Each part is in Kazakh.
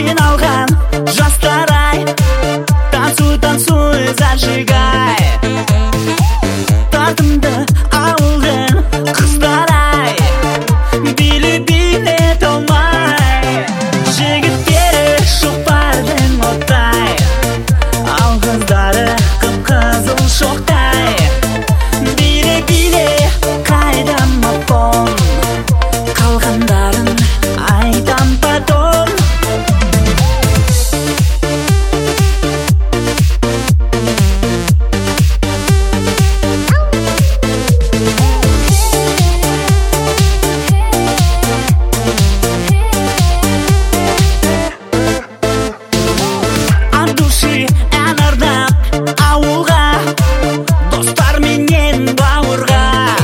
жиналған жастар ай, танцуй, танцуй, зажигай. Тартымды ауылдың қыздар ай, биле толмай. Жігіттері шоқпардың оттай, ал қыздары қып-қызыл шоқтай. Биле қайдам апон, қалғандарын айтам потом. От души ән арнап ауылға, достар менен бауырға.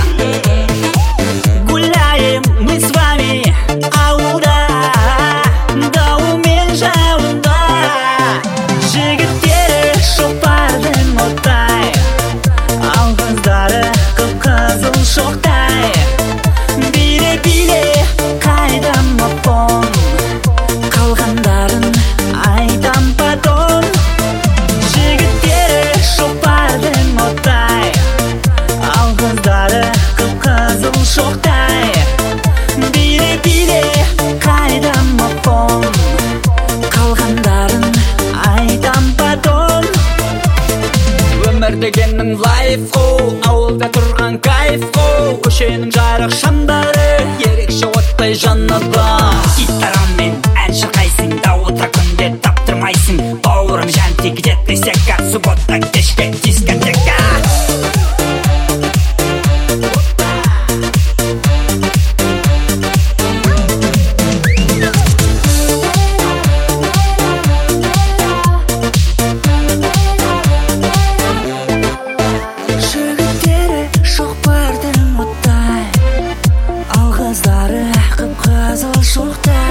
Гуляем мы с вами ауылда, дауыл мен жауында. Жігіттері шоқпардың оттай, ал қыздары қып-қызыл шоқтай. Биле қайдам апон, қалғандарын айтам потом. Жігіттері шоқпардың оттай, ал қыздары қып-қызыл шоқтай. Биле қайдам апон, қалғандарын айтам потом. Өмір дегеннің лайф қой, ауылда тұрған кайф қой. Көшенің жарық шамдары ерекше оттай жанады. Гитарамен ән шырқайсың, дауылда күнде таптырмайсың. Бауырым жан тегіде десека, суббота кешке дискотека. Жігіттері шоқпардың оттай, ал қыздары қып-қызыл шоқтай.